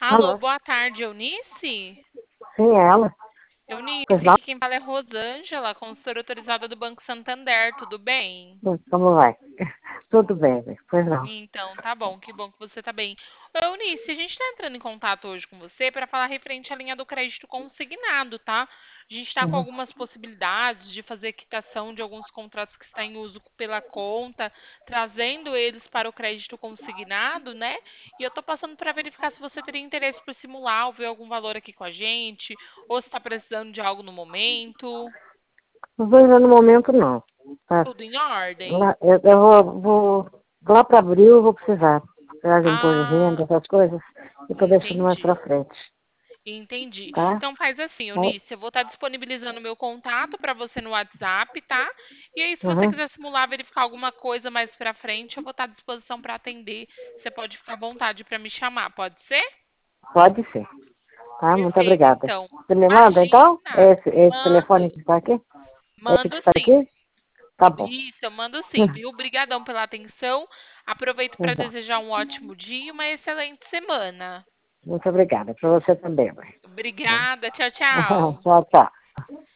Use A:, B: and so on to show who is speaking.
A: Alô,
B: Alô?
A: boa tarde, Eunice?
B: Sim, é ela. Pois
A: Eunice,
B: não?
A: aqui quem fala é Rosângela, consultora autorizada do Banco Santander, tudo bem?
B: Como vai? Tudo bem, pois não.
A: Então, tá bom que você tá bem. Ô, Eunice, a gente tá entrando em contato hoje com você para falar referente à linha do crédito consignado, tá? A gente está com
B: Uhum.
A: algumas possibilidades de fazer quitação de alguns contratos que estão em uso pela conta, trazendo eles para o crédito consignado, né? E eu tô passando para verificar se você teria interesse por simular ou ver algum valor aqui com a gente, ou se está precisando de algo no momento.
B: Os dois no momento não. Tá?
A: Tudo em ordem.
B: Eu vou lá para abril, eu vou precisar. Pegar de imposto de renda,
A: Ah,
B: essas coisas, e tô deixando mais
A: entendi.
B: para frente,
A: Entendi.
B: tá?
A: Então faz assim,
B: Tá?
A: Eunice, eu vou estar disponibilizando o meu contato para você no WhatsApp, tá? E aí, se você
B: Uhum.
A: quiser simular, verificar alguma coisa mais pra frente, eu vou estar à disposição para atender. Você pode ficar à vontade para me chamar, pode ser?
B: Pode ser, tá? Muito
A: Perfeito,
B: obrigada.
A: então.
B: Você me manda, então?
A: Imagina.
B: Esse telefone
A: Mando,
B: que está aqui? Esse que
A: mando
B: está
A: sim.
B: aqui? Tá bom.
A: Isso, eu mando sim, viu? Obrigadão pela atenção. Aproveito para
B: Pois não.
A: desejar um ótimo dia e uma excelente semana.
B: Muito obrigada. Para você também, mãe.
A: Obrigada, tchau, tchau.
B: Tchau, tchau.